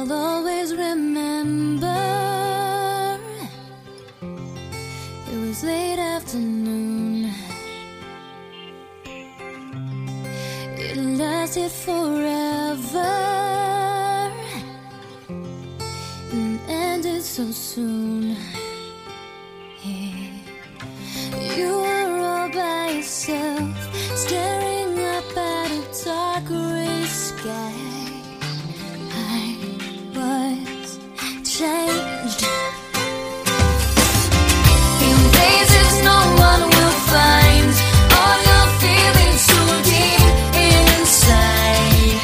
I'll always remember. It was late afternoon. It lasted forever and ended so soon. Yeah. You were all by yourself, staring up at a dark gray sky. I was changed in places no one will find. All your feelings so deep inside.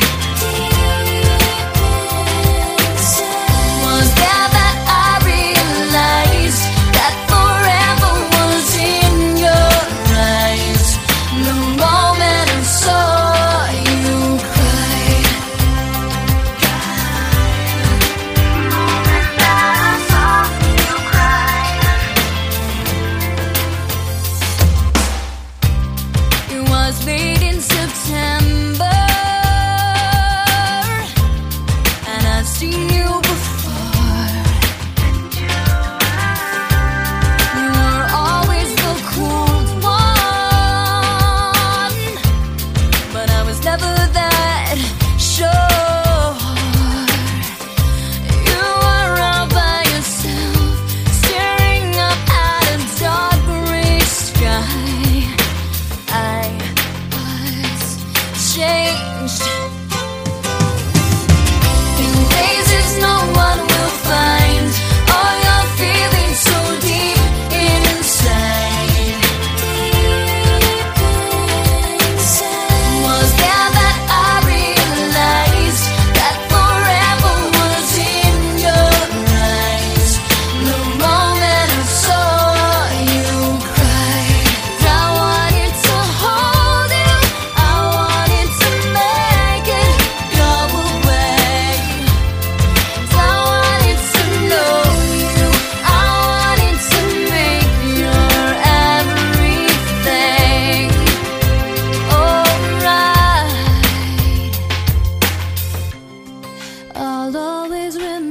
Was there that I realized that forever was in your eyes? The moment I saw you cry, it was late in September, and I'd seen you before. You were always the cool one, but I was never that sure. You were all by yourself, staring up at a dark gray sky. I was changed in places no one will find. All your feelings so deep inside. Was there that I realized that forever was in your eyes? The moment I saw you cry, I wanted to hold you, I wanted to make it go away. I wanted to know you, I wanted to make your everything alright. I'll always remember.